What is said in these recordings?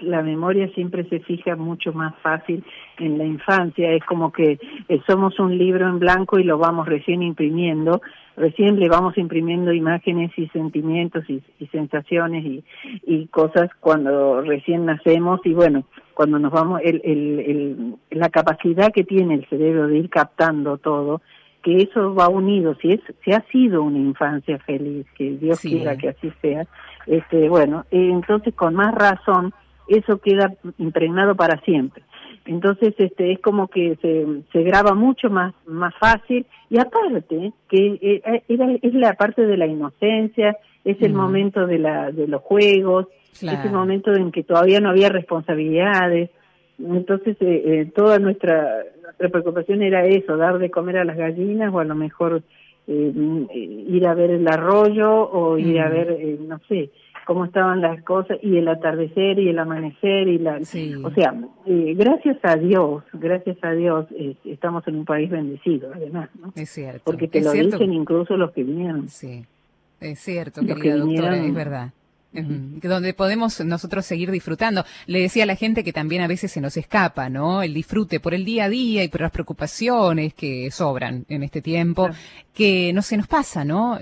la memoria siempre se fija mucho más fácil en la infancia. Es como que somos un libro en blanco y lo vamos recién imprimiendo, recién le vamos imprimiendo imágenes y sentimientos y sensaciones y cosas cuando recién nacemos, y bueno, cuando nos vamos, la capacidad que tiene el cerebro de ir captando todo, que eso va unido, si ha sido una infancia feliz, que Dios quiera que así sea, bueno, entonces con más razón eso queda impregnado para siempre. Entonces es como que se graba mucho más fácil, y aparte que es la parte de la inocencia, es el momento de los juegos, es el momento en que todavía no había responsabilidades. Entonces toda nuestra preocupación era eso, dar de comer a las gallinas, o a lo mejor ir a ver el arroyo, o ir a ver, no sé, cómo estaban las cosas, y el atardecer y el amanecer, o sea, gracias a Dios, estamos en un país bendecido, además, ¿no? Es cierto. Porque te lo dicen incluso los que vinieron. Sí, es cierto, querida doctora, es verdad. Donde podemos nosotros seguir disfrutando. Le decía a la gente que también a veces se nos escapa, ¿no? El disfrute por el día a día y por las preocupaciones que sobran en este tiempo, que no se nos pasa, ¿no?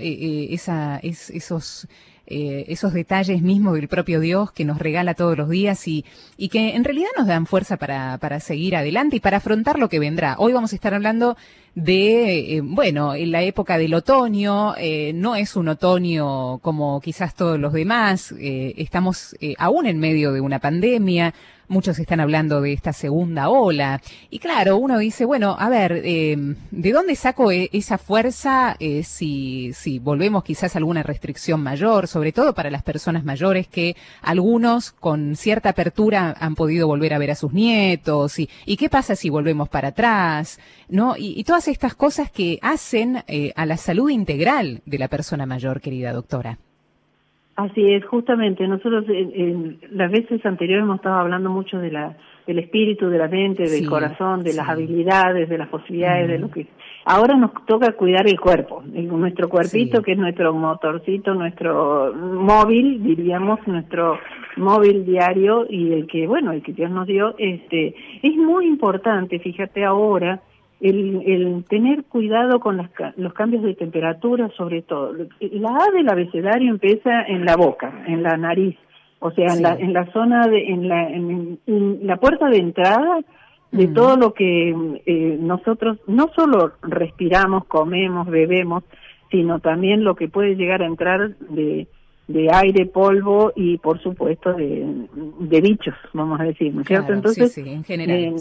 Esos detalles mismos del propio Dios que nos regala todos los días y que en realidad nos dan fuerza para seguir adelante y para afrontar lo que vendrá. Hoy vamos a estar hablando de, en la época del otoño, no es un otoño como quizás todos los demás, estamos aún en medio de una pandemia. Muchos están hablando de esta segunda ola. Y claro, uno dice, bueno, a ver, ¿de dónde saco esa fuerza si volvemos quizás a alguna restricción mayor, sobre todo para las personas mayores, que algunos con cierta apertura han podido volver a ver a sus nietos? ¿Y qué pasa si volvemos para atrás? ¿No? Y todas estas cosas que hacen a la salud integral de la persona mayor, querida doctora. Así es, justamente, nosotros en las veces anteriores hemos estado hablando mucho del espíritu, de la mente, del corazón, de las habilidades, de las posibilidades, de lo que... Ahora nos toca cuidar el cuerpo, nuestro cuerpito, que es nuestro motorcito, nuestro móvil, diríamos, nuestro móvil diario, y el que Dios nos dio, es muy importante, fíjate ahora, el tener cuidado con los cambios de temperatura, sobre todo. La A del abecedario empieza en la boca, en la nariz, o sea, en la zona en la puerta de entrada de todo lo que nosotros no solo respiramos, comemos, bebemos, sino también lo que puede llegar a entrar de aire, polvo y, por supuesto, de bichos, vamos a decir, ¿no es cierto? Entonces, en general,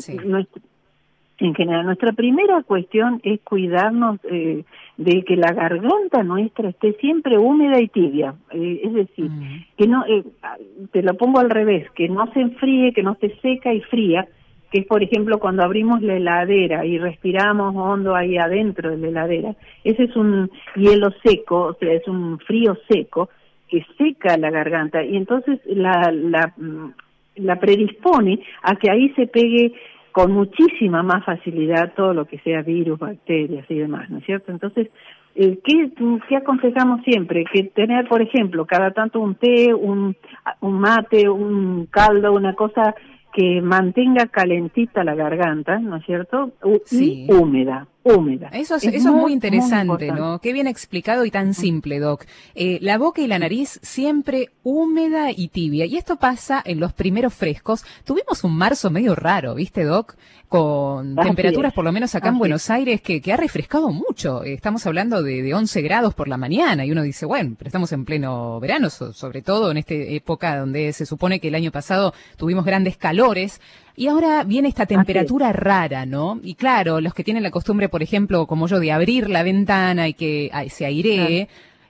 En general, nuestra primera cuestión es cuidarnos de que la garganta nuestra esté siempre húmeda y tibia, es decir, que no, te lo pongo al revés, que no se enfríe, que no esté seca y fría, que es, por ejemplo, cuando abrimos la heladera y respiramos hondo ahí adentro de la heladera, ese es un hielo seco, o sea, es un frío seco que seca la garganta, y entonces la predispone a que ahí se pegue con muchísima más facilidad todo lo que sea virus, bacterias y demás, ¿no es cierto? Entonces, ¿qué aconsejamos siempre? Que tener, por ejemplo, cada tanto un té, un mate, un caldo, una cosa que mantenga calentita la garganta, ¿no es cierto? Y húmeda. Eso es muy interesante, ¿no? Qué bien explicado y tan simple, Doc. La boca y la nariz siempre húmeda y tibia. Y esto pasa en los primeros frescos. Tuvimos un marzo medio raro, ¿viste, Doc? Con temperaturas, por lo menos acá en Buenos Aires, que ha refrescado mucho. Estamos hablando de 11 grados por la mañana. Y uno dice, bueno, pero estamos en pleno verano, sobre todo en esta época donde se supone que el año pasado tuvimos grandes calores. Y ahora viene esta temperatura rara, ¿no? Y claro, los que tienen la costumbre, por ejemplo, como yo, de abrir la ventana y que se airee,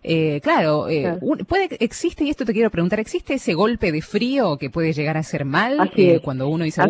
existe, y esto te quiero preguntar, ¿existe ese golpe de frío que puede llegar a ser mal cuando uno dice,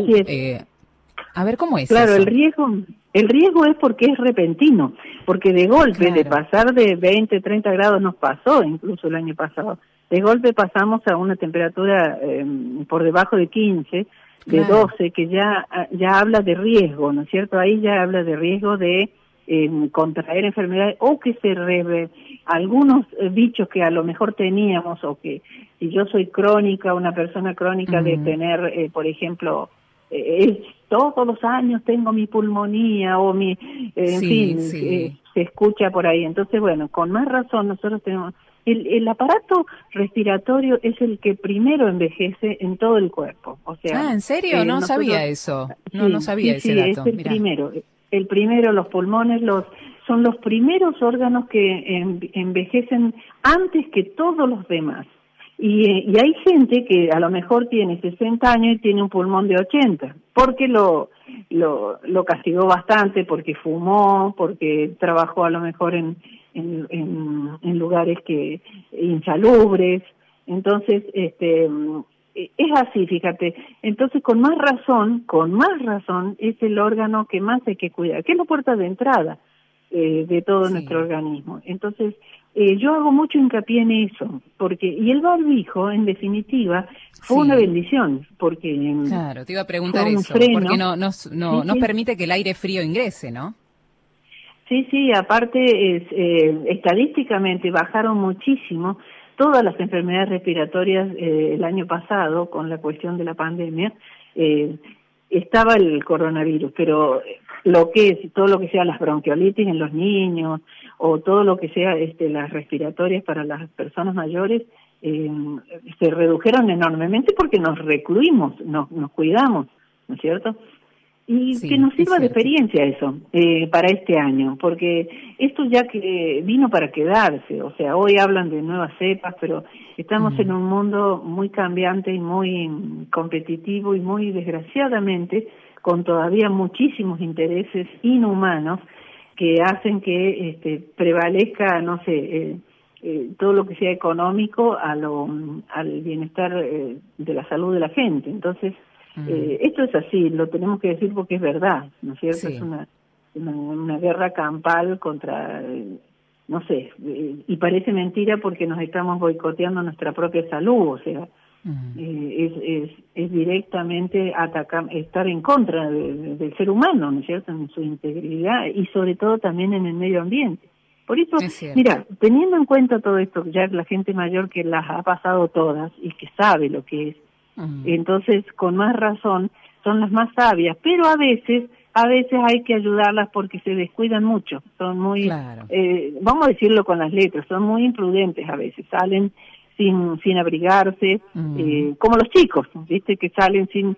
a ver, ¿cómo es eso? El riesgo es porque es repentino, porque de golpe, de pasar de 20, 30 grados nos pasó, incluso el año pasado, de golpe pasamos a una temperatura por debajo de 15, de 12, que ya habla de riesgo, ¿no es cierto? Ahí ya habla de riesgo de contraer enfermedades o que algunos bichos que a lo mejor teníamos, o que si yo soy crónica, una persona crónica de tener, por ejemplo, todos los años tengo mi pulmonía o en fin, se escucha por ahí. Entonces, bueno, con más razón nosotros tenemos... El aparato respiratorio es el que primero envejece en todo el cuerpo. O sea, ¿en serio? No sabía eso. No sabía ese dato. Es el primero, los pulmones son los primeros órganos que envejecen antes que todos los demás. Y hay gente que a lo mejor tiene 60 años y tiene un pulmón de 80, porque lo castigó bastante, porque fumó, porque trabajó a lo mejor en lugares insalubres. Entonces, es así, fíjate. Entonces, con más razón, es el órgano que más hay que cuidar, que es la puerta de entrada de todo nuestro organismo. Entonces, yo hago mucho hincapié en eso, y el barbijo, en definitiva, fue una bendición, porque... Claro, te iba a preguntar eso, porque no permite que el aire frío ingrese, ¿no? Sí, aparte, estadísticamente bajaron muchísimo todas las enfermedades respiratorias el año pasado, con la cuestión de la pandemia. Estaba el coronavirus, pero todo lo que sea las bronquiolitis en los niños, o todo lo que sea las respiratorias para las personas mayores, se redujeron enormemente porque nos recluimos, nos cuidamos, ¿no es cierto? Y que nos sirva de experiencia eso para este año, porque esto ya que vino para quedarse. O sea, hoy hablan de nuevas cepas, pero estamos en un mundo muy cambiante y muy competitivo, y muy desgraciadamente con todavía muchísimos intereses inhumanos que hacen que prevalezca, no sé, todo lo que sea económico al bienestar de la salud de la gente. Entonces, esto es así, lo tenemos que decir porque es verdad, ¿no es cierto? Es una guerra campal contra, no sé, y parece mentira porque nos estamos boicoteando nuestra propia salud. O sea, es directamente estar en contra del ser humano, ¿no es cierto?, en su integridad, y sobre todo también en el medio ambiente. Por eso, mira, teniendo en cuenta todo esto, ya la gente mayor que las ha pasado todas y que sabe lo que es, entonces con más razón son las más sabias, pero a veces hay que ayudarlas porque se descuidan mucho, son muy, vamos a decirlo con las letras, son muy imprudentes a veces, salen sin abrigarse, como los chicos, viste, que salen sin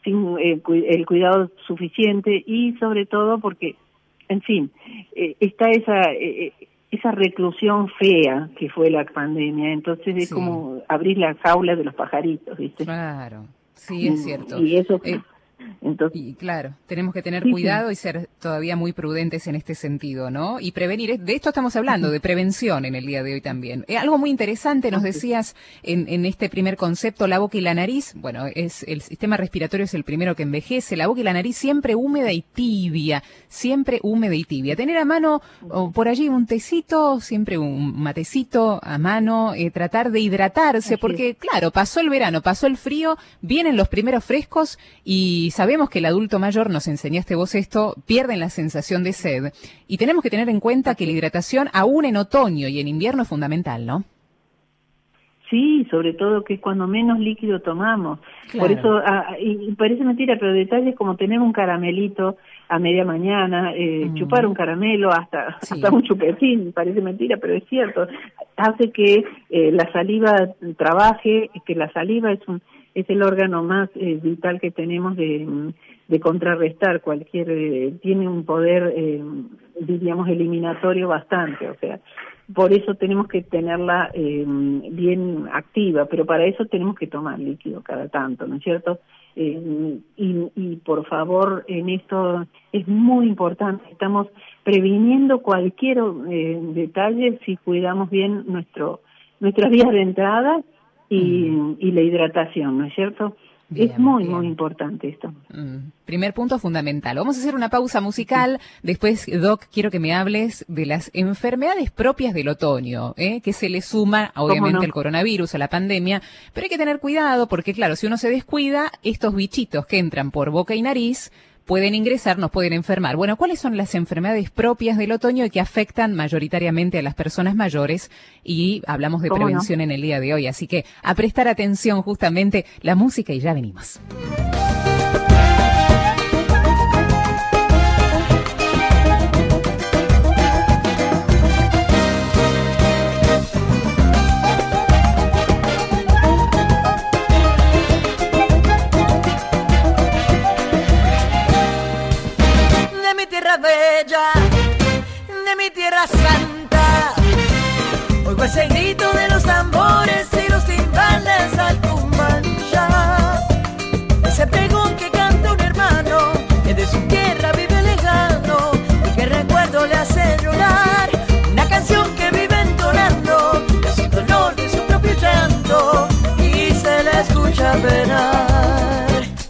el cuidado suficiente, y sobre todo porque, en fin, está esa reclusión fea que fue la pandemia. Entonces es como abrir la jaula de los pajaritos, ¿viste? Claro, sí, es cierto. Y eso... Entonces, y claro, tenemos que tener cuidado y ser todavía muy prudentes en este sentido, ¿no? Y prevenir, de esto estamos hablando, de prevención en el día de hoy también. Algo muy interesante nos decías en este primer concepto, la boca y la nariz. Bueno, el sistema respiratorio es el primero que envejece, la boca y la nariz siempre húmeda y tibia, Tener a mano por allí un tecito, siempre un matecito a mano, tratar de hidratarse, porque claro, pasó el verano, pasó el frío, vienen los primeros frescos y sabemos que el adulto mayor, nos enseñaste vos esto, pierden la sensación de sed, y tenemos que tener en cuenta que la hidratación aún en otoño y en invierno es fundamental, ¿no? Sí, sobre todo que es cuando menos líquido tomamos. Claro. Por eso, y parece mentira, pero detalles como tener un caramelito a media mañana, chupar un caramelo, hasta un chupetín, parece mentira, pero es cierto, hace que la saliva trabaje, que la saliva es el órgano más vital que tenemos de contrarrestar tiene un poder, diríamos, eliminatorio bastante, o sea, por eso tenemos que tenerla bien activa, pero para eso tenemos que tomar líquido cada tanto, ¿no es cierto? Y por favor, en esto es muy importante, estamos previniendo cualquier detalle si cuidamos bien nuestras vías de entrada y la hidratación, ¿no es cierto? Bien, es muy importante esto. Primer punto fundamental. Vamos a hacer una pausa musical. Después, Doc, quiero que me hables de las enfermedades propias del otoño, que se le suma, obviamente, el coronavirus, a la pandemia, pero hay que tener cuidado porque, claro, si uno se descuida, estos bichitos que entran por boca y nariz pueden ingresar, nos pueden enfermar. Bueno, ¿cuáles son las enfermedades propias del otoño y que afectan mayoritariamente a las personas mayores? Y hablamos de prevención en el día de hoy, así que a prestar atención justamente la música y ya venimos. Bella, de mi tierra santa, oigo ese grito de los tambores y los timbales al Cumbancha, ese pregón que canta un hermano que de su tierra vive lejano y que recuerdo le hace llorar, una canción que vive entonando de su dolor, de su propio llanto y se le escucha penar.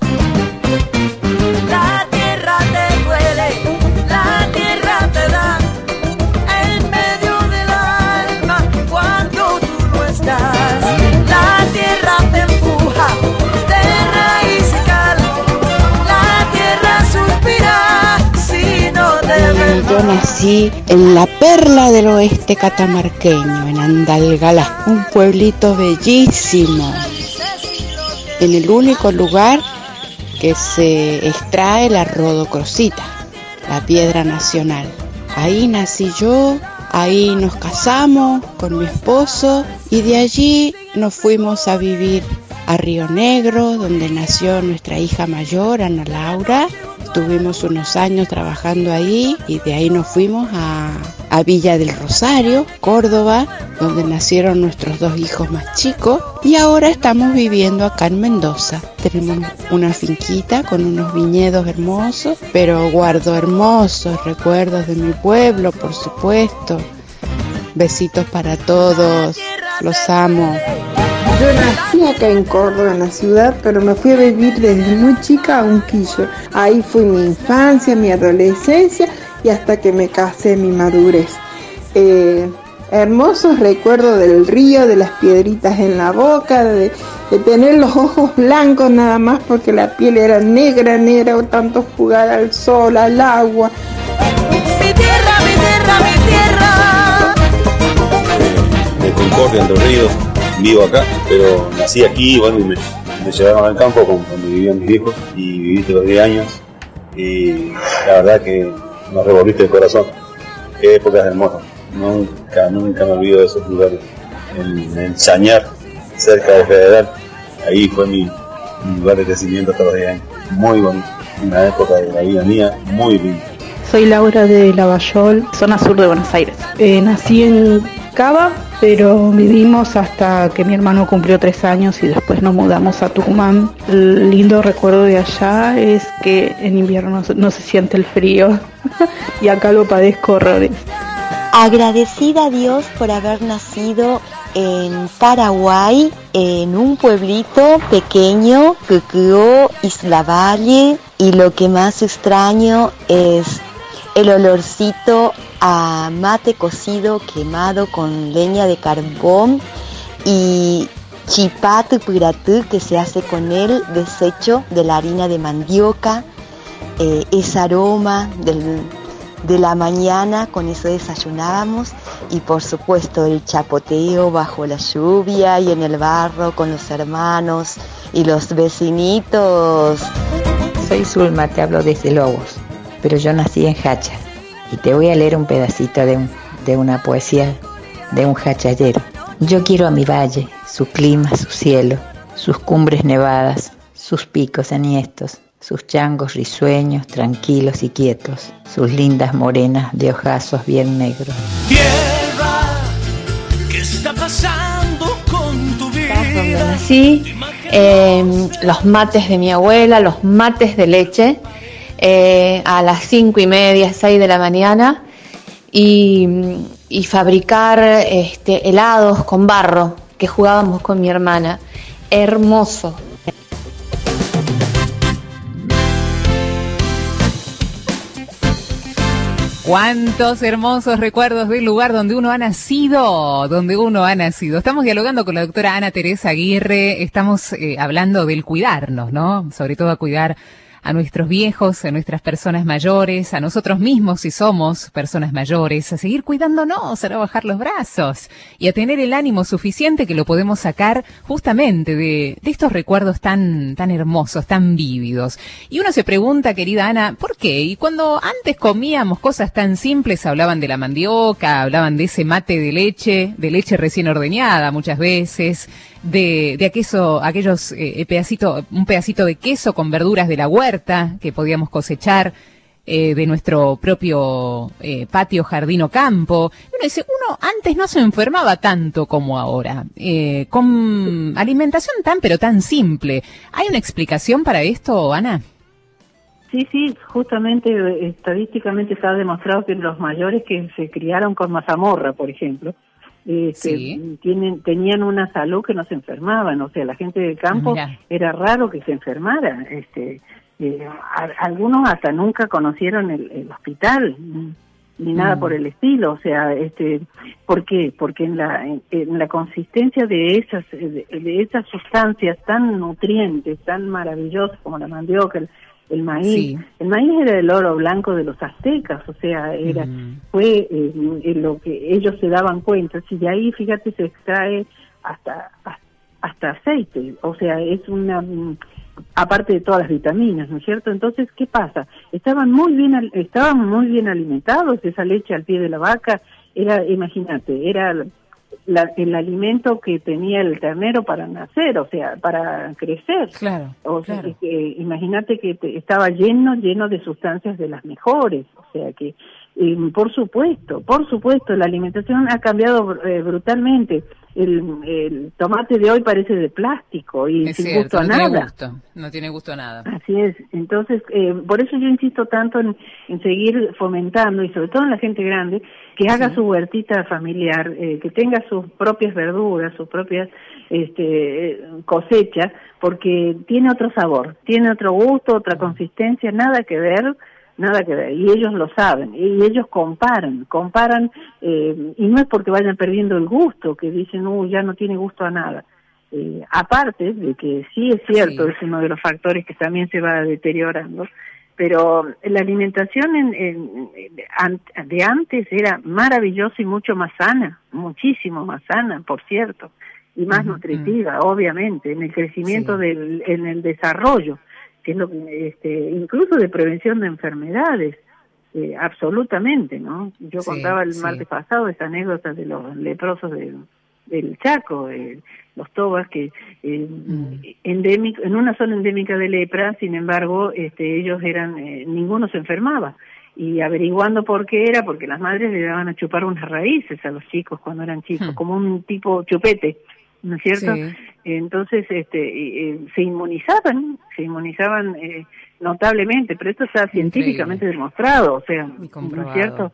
La tierra te duele, la tierra te da en medio del alma cuando tú no estás. La tierra te empuja de raíz y cal. La tierra suspira si no te ves. Yo nací en la perla del oeste catamarqueño, en Andalgalá, un pueblito bellísimo, en el único lugar que se extrae la rodocrosita, la piedra nacional. Ahí nací yo, ahí nos casamos con mi esposo y de allí nos fuimos a vivir a Río Negro, donde nació nuestra hija mayor, Ana Laura. Tuvimos unos años trabajando ahí y de ahí nos fuimos a Villa del Rosario, Córdoba, donde nacieron nuestros 2 hijos más chicos y ahora estamos viviendo acá en Mendoza. Tenemos una finquita con unos viñedos hermosos, pero guardo hermosos recuerdos de mi pueblo, por supuesto. Besitos para todos, los amo. Yo nací acá en Córdoba, en la ciudad, pero me fui a vivir desde muy chica a Unquillo. Ahí fue mi infancia, mi adolescencia y hasta que me casé, mi madurez. Hermosos recuerdos del río, de las piedritas en la boca, de tener los ojos blancos nada más porque la piel era negra, o tanto jugar al sol, al agua. Mi tierra, mi tierra, mi tierra. De Concordia, Entre Ríos. Vivo acá, pero nací aquí, bueno, y me llevaron al campo cuando vivían mis viejos y viví todos los 10 años y la verdad que me revolviste el corazón. Qué épocas hermosas, nunca me olvido de esos lugares. En Chañar, cerca de Federal, ahí fue mi lugar de crecimiento hasta los 10 años, muy bonito, una época de la vida mía muy linda. Soy Laura de Lavallol, zona sur de Buenos Aires. Nací en Cava, pero vivimos hasta que mi hermano cumplió 3 años y después nos mudamos a Tucumán. El lindo recuerdo de allá es que en invierno no se siente el frío y acá lo padezco horrores. Agradecida a Dios por haber nacido en Paraguay, en un pueblito pequeño, Cucú, Isla Valle, y lo que más extraño es el olorcito a mate cocido quemado con leña de carbón y chipatu piratú que se hace con el desecho de la harina de mandioca, ese aroma de la mañana, con eso desayunábamos y por supuesto el chapoteo bajo la lluvia y en el barro con los hermanos y los vecinitos. Soy Zulma, te hablo desde Lobos, pero yo nací en Hacha y te voy a leer un pedacito de una poesía de un hachallero. Yo quiero a mi valle, su clima, su cielo, sus cumbres nevadas, sus picos enhiestos, sus changos risueños, tranquilos y quietos, sus lindas morenas de ojazos bien negros. Tierra, ¿qué está pasando con tu vida? Donde nací, los mates de mi abuela, los mates de leche, a las 5:30, 6 de la mañana, y fabricar helados con barro que jugábamos con mi hermana. Hermoso. Cuántos hermosos recuerdos del lugar donde uno ha nacido, Estamos dialogando con la doctora Ana Teresa Aguirre, estamos hablando del cuidarnos, ¿no? Sobre todo a cuidar a nuestros viejos, a nuestras personas mayores, a nosotros mismos si somos personas mayores, a seguir cuidándonos, a no bajar los brazos y a tener el ánimo suficiente que lo podemos sacar justamente de estos recuerdos tan hermosos, tan vívidos. Y uno se pregunta, querida Ana, ¿por qué? Y cuando antes comíamos cosas tan simples, hablaban de la mandioca, hablaban de ese mate de leche recién ordeñada muchas veces, de aquellos un pedacito de queso con verduras de la huerta que podíamos cosechar, de nuestro propio patio, jardín o campo. Uno dice, uno antes no se enfermaba tanto como ahora, con alimentación pero tan simple. ¿Hay una explicación para esto, Ana? Sí, justamente estadísticamente está demostrado que los mayores que se criaron con mazamorra, por ejemplo, tenían una salud que no se enfermaban. O sea, la gente del campo era raro que se enfermara. Algunos hasta nunca conocieron el hospital ni nada por el estilo. O sea, ¿por qué? Porque en la consistencia de esas sustancias tan nutrientes, tan maravillosas como la mandioca, el maíz. El maíz era el oro blanco de los aztecas, o sea, fue lo que ellos se daban cuenta. Si de ahí, fíjate, se extrae hasta aceite, o sea, es aparte de todas las vitaminas, ¿no es cierto? Entonces, ¿qué pasa? Estaban muy bien alimentados. Esa leche al pie de la vaca imagínate, era el alimento que tenía el ternero para nacer, o sea, para crecer. Claro. Imagínate que estaba lleno de sustancias de las mejores, o sea que por supuesto, la alimentación ha cambiado brutalmente. El tomate de hoy parece de plástico y sin gusto a nada. No tiene gusto a nada. Así es. Entonces, por eso yo insisto tanto en seguir fomentando, y sobre todo en la gente grande, que haga su huertita familiar, que tenga sus propias verduras, sus propias cosechas, porque tiene otro sabor, tiene otro gusto, otra consistencia, nada que ver, y ellos lo saben, y ellos comparan, y no es porque vayan perdiendo el gusto, que dicen, ya no tiene gusto a nada. Aparte de que sí es cierto, es uno de los factores que también se va deteriorando, pero la alimentación de antes era maravillosa y mucho más sana, muchísimo más sana, por cierto, y más nutritiva, obviamente, en el crecimiento en el desarrollo, que es lo que, incluso de prevención de enfermedades, absolutamente, ¿no? Yo contaba el martes pasado esa anécdota de los leprosos del Chaco, los tobas, que en una zona endémica de lepra, sin embargo, ellos ninguno se enfermaba. Y averiguando por qué era, porque las madres le daban a chupar unas raíces a los chicos cuando eran chicos, como un tipo chupete, ¿no es cierto? Entonces, se inmunizaban notablemente, pero esto está científicamente demostrado, o sea, ¿no es cierto?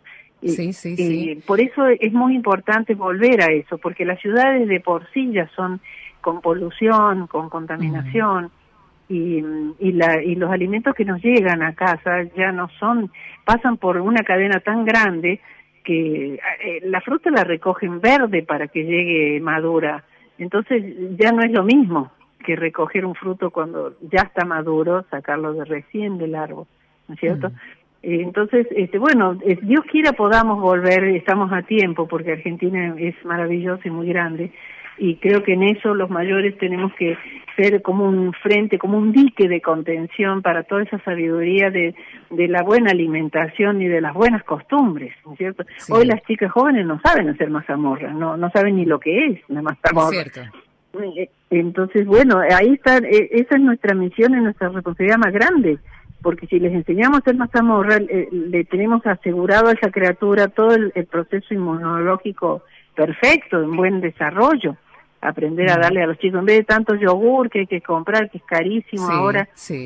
Por eso es muy importante volver a eso, porque las ciudades de por sí ya son con polución, con contaminación, y los alimentos que nos llegan a casa ya no pasan por una cadena tan grande que la fruta la recogen verde para que llegue madura. Entonces ya no es lo mismo que recoger un fruto cuando ya está maduro, sacarlo de recién del árbol, ¿no es cierto? Entonces, Dios quiera podamos volver, estamos a tiempo, porque Argentina es maravillosa y muy grande, y creo que en eso los mayores tenemos que ser como un frente, como un dique de contención para toda esa sabiduría de la buena alimentación y de las buenas costumbres, ¿no es cierto? Hoy las chicas jóvenes no saben hacer mazamorra, no saben ni lo que es la mazamorra. Entonces, ahí está, esa es nuestra misión y nuestra responsabilidad más grande, porque si les enseñamos a hacer mazamorra, le tenemos asegurado a esa criatura todo el proceso inmunológico perfecto, en buen desarrollo. Aprender a darle a los chicos, en vez de tanto yogur que hay que comprar, que es carísimo ahora,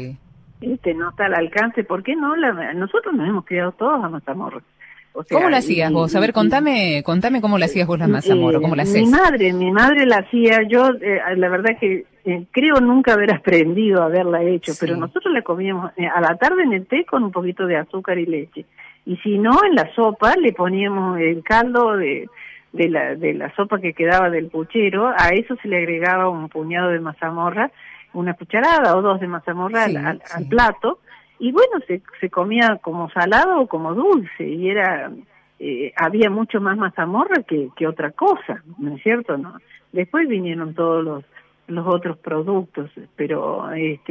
no está al alcance. ¿Por qué no? Nosotros nos hemos criado todos a mazamorra. O sea, ¿cómo la hacías vos? A ver, contame cómo la hacías vos la mazamorra, ¿cómo la hacés? Mi madre la hacía, yo la verdad que creo nunca haber aprendido a haberla hecho, pero nosotros la comíamos a la tarde en el té con un poquito de azúcar y leche, y si no, en la sopa le poníamos el caldo de la sopa que quedaba del puchero, a eso se le agregaba un puñado de mazamorra, una cucharada o dos de mazamorra al plato, y bueno, se comía como salado o como dulce, y era había mucho más mazamorra que otra cosa, ¿no es cierto? ¿No? Después vinieron todos los otros productos, pero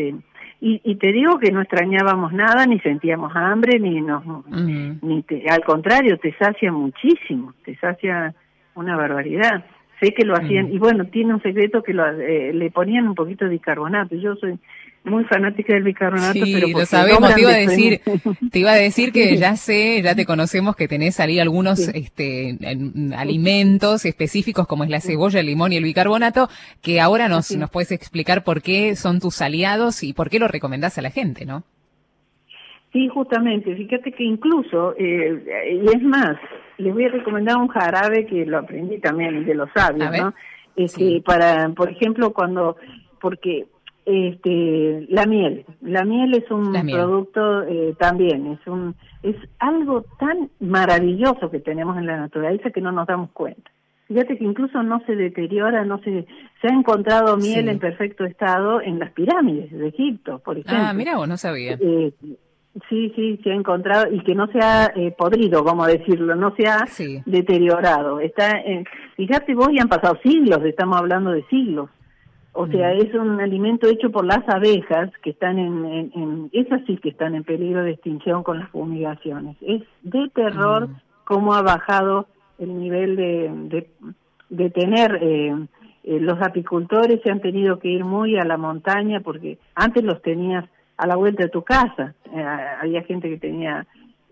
y te digo que no extrañábamos nada, ni sentíamos hambre, al contrario, te sacia muchísimo, te sacia una barbaridad. Sé que lo hacían, y bueno, tiene un secreto que le ponían un poquito de bicarbonato. Yo soy muy fanática del bicarbonato, sí, pero lo sabemos, te iba a decir que ya te conocemos que tenés ahí algunos alimentos específicos como es la cebolla, el limón y el bicarbonato, que ahora nos puedes explicar por qué son tus aliados y por qué lo recomendás a la gente, ¿no? Sí, justamente, fíjate que incluso, y es más, les voy a recomendar un jarabe que lo aprendí también de los sabios, ¿no? Para, por ejemplo, porque la miel es un producto también, es algo tan maravilloso que tenemos en la naturaleza que no nos damos cuenta. Fíjate que incluso no se deteriora, se ha encontrado miel en perfecto estado en las pirámides de Egipto, por ejemplo. Ah, mira vos, no sabía. Sí, se ha encontrado, y que no se ha podrido, vamos a decirlo, no se ha deteriorado. Fíjate vos, ya han pasado siglos, estamos hablando de siglos. O sea, es un alimento hecho por las abejas que están esas sí que están en peligro de extinción con las fumigaciones. Es de terror cómo ha bajado el nivel de tener, los apicultores se han tenido que ir muy a la montaña, porque antes los tenías a la vuelta de tu casa, había gente que tenía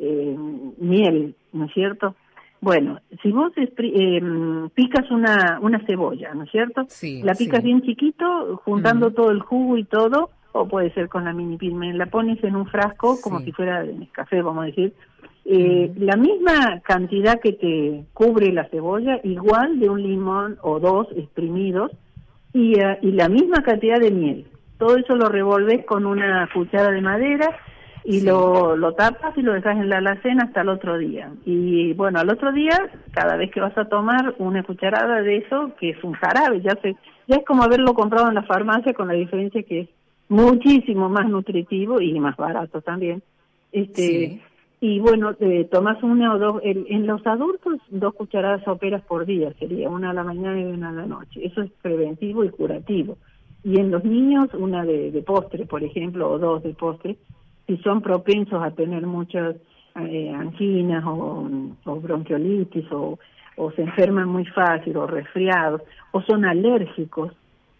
miel, ¿no es cierto? Bueno, si vos picas una cebolla, ¿no es cierto? Sí, la picas bien chiquito, juntando todo el jugo y todo, o puede ser con la mini pilmen, la pones en un frasco como si fuera de Nescafé, vamos a decir, la misma cantidad que te cubre la cebolla, igual de un limón o dos exprimidos, y la misma cantidad de miel. Todo eso lo revolves con una cuchara de madera y lo tapas y lo dejas en la alacena hasta el otro día. Y bueno, al otro día, cada vez que vas a tomar una cucharada de eso, que es un jarabe, ya es como haberlo comprado en la farmacia, con la diferencia que es muchísimo más nutritivo y más barato también. Y bueno, tomas una o dos, en los adultos 2 cucharadas soperas por día, sería una a la mañana y una a la noche. Eso es preventivo y curativo. Y en los niños, una de postre, por ejemplo, o 2 de postre, si son propensos a tener muchas anginas o bronquiolitis, o se enferman muy fácil, o resfriados, o son alérgicos,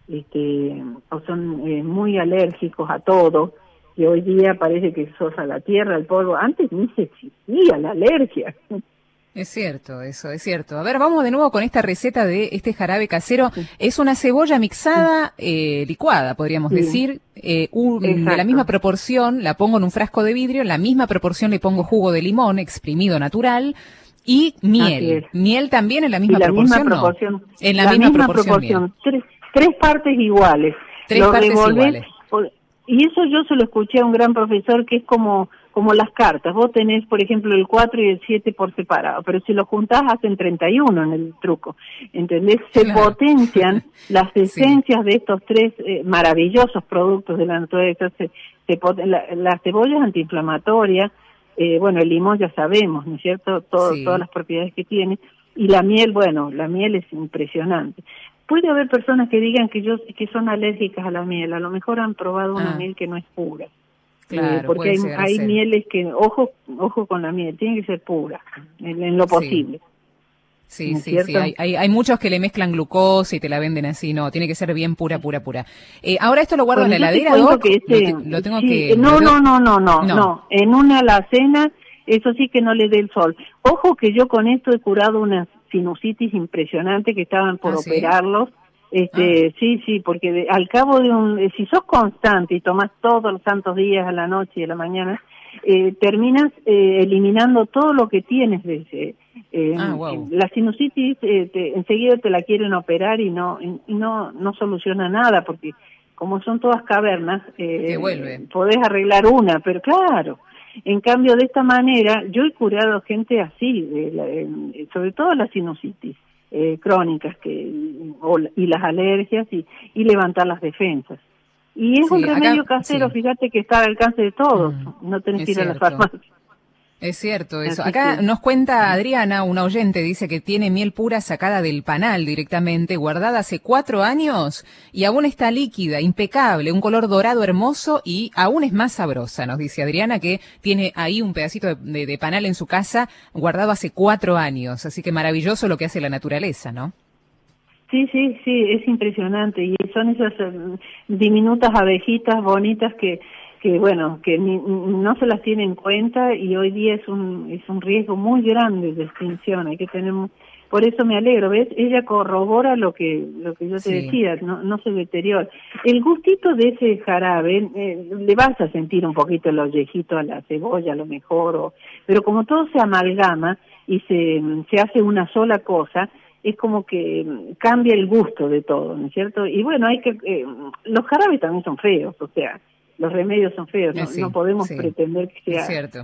o son muy alérgicos a todo, que hoy día parece que sos a la tierra, al polvo. Antes ni se existía la alergia. Es cierto, eso, es cierto. A ver, vamos de nuevo con esta receta de este jarabe casero. Es una cebolla mixada, licuada, podríamos decir, de la misma proporción, la pongo en un frasco de vidrio, en la misma proporción le pongo jugo de limón exprimido natural y miel. Miel también en la misma proporción, En la misma proporción. 3 partes iguales. 3 partes iguales. Y eso yo se lo escuché a un gran profesor, que es como las cartas. Vos tenés, por ejemplo, el 4 y el 7 por separado, pero si lo juntás hacen 31 en el truco. ¿Entendés? Se potencian las esencias de estos 3 maravillosos productos de la naturaleza. La cebolla es antiinflamatoria, bueno, el limón ya sabemos, ¿no es cierto? Todas las propiedades que tiene. Y la miel, bueno, la miel es impresionante. Puede haber personas que digan que son alérgicas a la miel, a lo mejor han probado una miel que no es pura. Claro, porque hay mieles que, ojo con la miel, tiene que ser pura, en lo posible. Sí, hay muchos que le mezclan glucosa y te la venden así, no, tiene que ser bien pura. Ahora esto lo guardo en la heladera, Doc, lo tengo que... No, en una alacena, eso sí que no le dé el sol. Ojo que yo con esto he curado una sinusitis impresionante que estaban por operarlos. Sí, porque al cabo de si sos constante y tomás todos los santos días, a la noche y a la mañana, terminas eliminando todo lo que tienes de la sinusitis. Enseguida te la quieren operar y no soluciona nada, porque como son todas cavernas, podés arreglar una, pero claro. En cambio, de esta manera, yo he curado gente así, sobre todo la sinusitis crónicas y las alergias y levantar las defensas. Y es un remedio casero, sí. fíjate que está al alcance de todos, no tenés que ir a la farmacia. Es cierto eso. Así Acá que... nos cuenta Adriana, una oyente, dice que tiene miel pura sacada del panal directamente, guardada hace 4 años y aún está líquida, impecable, un color dorado hermoso y aún es más sabrosa, nos dice Adriana, que tiene ahí un pedacito de panal en su casa guardado hace 4 años. Así que maravilloso lo que hace la naturaleza, ¿no? Sí, es impresionante. Y son esas diminutas abejitas bonitas que bueno, que no se las tiene en cuenta, y hoy día es un riesgo muy grande de extinción. Hay que tener, por eso me alegro, ¿ves? Ella corrobora lo que yo te decía, no se deteriora. El gustito de ese jarabe, le vas a sentir un poquito el ollejito a la cebolla a lo mejor, pero como todo se amalgama y se hace una sola cosa, es como que cambia el gusto de todo, ¿no es cierto? Y bueno, los jarabes también son feos, o sea, los remedios son feos, no podemos pretender que sea... Es cierto.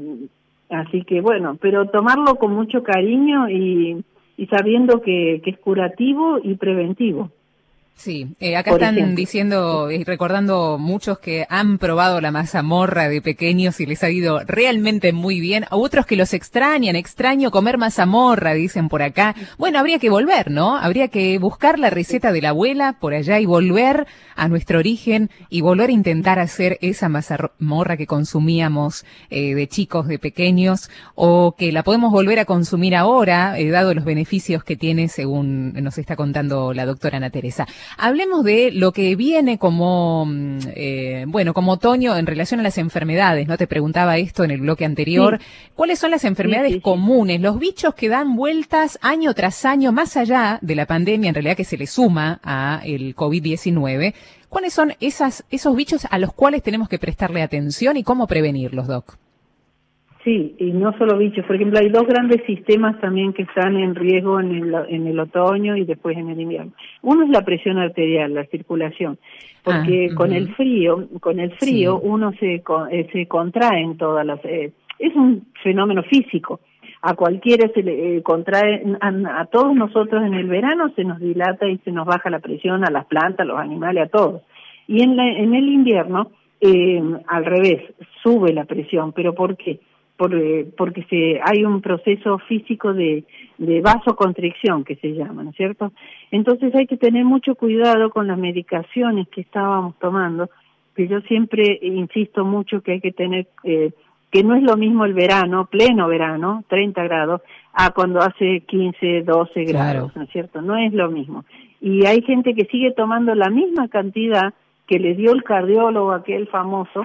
Así que bueno, pero tomarlo con mucho cariño y sabiendo que es curativo y preventivo. Sí, acá están diciendo y recordando muchos que han probado la mazamorra de pequeños y les ha ido realmente muy bien. A otros que los extraño comer mazamorra, dicen por acá. Bueno, habría que volver, ¿no? Habría que buscar la receta de la abuela por allá y volver a nuestro origen y volver a intentar hacer esa mazamorra que consumíamos de chicos, de pequeños, o que la podemos volver a consumir ahora, dado los beneficios que tiene, según nos está contando la doctora Ana Teresa. Hablemos de lo que viene como, como otoño en relación a las enfermedades, ¿no? Te preguntaba esto en el bloque anterior. Sí. ¿Cuáles son las enfermedades comunes, los bichos que dan vueltas año tras año, más allá de la pandemia, en realidad que se le suma a el COVID-19? ¿Cuáles son esos bichos a los cuales tenemos que prestarle atención y cómo prevenirlos, Doc? Sí, y no solo bichos. Por ejemplo, hay 2 grandes sistemas también que están en riesgo en el otoño y después en el invierno. Uno es la presión arterial, la circulación, porque con el frío uno se contrae en todas las... es un fenómeno físico. A cualquiera se le contrae, a todos nosotros en el verano se nos dilata y se nos baja la presión, a las plantas, a los animales, a todos. Y en el invierno, al revés, sube la presión. ¿Pero por qué? Porque hay un proceso físico de vasoconstricción que se llama, ¿no es cierto? Entonces hay que tener mucho cuidado con las medicaciones que estábamos tomando, que yo siempre insisto mucho que hay que tener, que no es lo mismo el verano, pleno verano, 30 grados, a cuando hace 15, 12 grados, ¿no es cierto? No es lo mismo. Y hay gente que sigue tomando la misma cantidad que le dio el cardiólogo aquel famoso.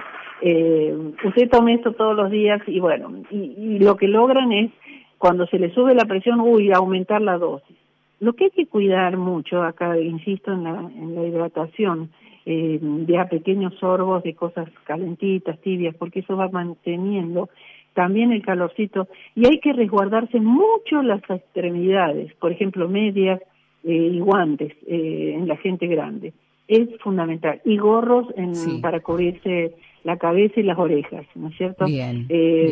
Usted tome esto todos los días y bueno, y lo que logran es, cuando se le sube la presión, aumentar la dosis. Lo que hay que cuidar mucho, acá insisto en la hidratación, de a pequeños sorbos de cosas calentitas, tibias, porque eso va manteniendo también el calorcito, y hay que resguardarse mucho las extremidades, por ejemplo, medias y guantes en la gente grande. Es fundamental. Y gorros para cubrirse la cabeza y las orejas, ¿no es cierto? Bien.